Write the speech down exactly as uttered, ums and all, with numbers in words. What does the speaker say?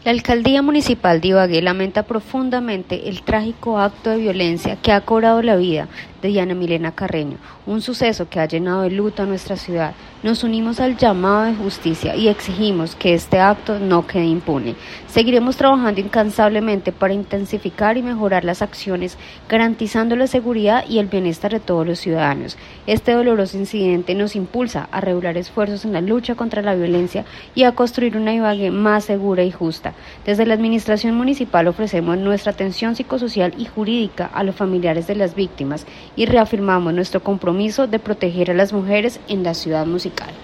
La Alcaldía Municipal de Ibagué lamenta profundamente el trágico acto de violencia que ha cobrado la vida de Diana Milena Carreño, un suceso que ha llenado de luto a nuestra ciudad. Nos unimos al llamado de justicia y exigimos que este acto no quede impune. Seguiremos trabajando incansablemente para intensificar y mejorar las acciones, garantizando la seguridad y el bienestar de todos los ciudadanos. Este doloroso incidente nos impulsa a redoblar esfuerzos en la lucha contra la violencia y a construir una Ibagué más segura y justa. Desde la Administración Municipal ofrecemos nuestra atención psicosocial y jurídica a los familiares de las víctimas y reafirmamos nuestro compromiso de proteger a las mujeres en la ciudad musical.